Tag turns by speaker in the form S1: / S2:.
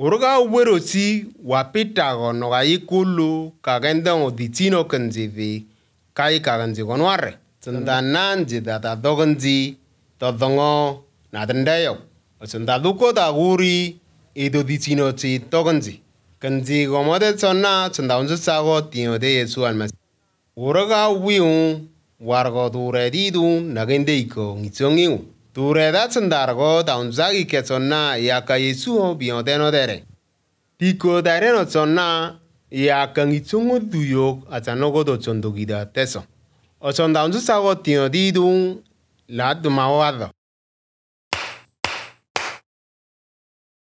S1: Uruga uwerosi wapita gono ikulu kagenda oditino kanjivi kai kaganji gonware. Tsandananji data doganji todongo nadandayo. Tsandaduko da guri edo ditino chi toganji. Kanji gomode tsonna tsandaunzu sago tino de Yesu almasi. Uruga wiung wargo duredidu nagende iko ngitsongiu. Tureda tsandargo daunzagi ketsonna yaka Yesu biondeno dere. Tiko dareno tsonna yaka ngitsongu duyok atanogo do tsondogida teso. Osondaunzu sago tino didu la dumawado.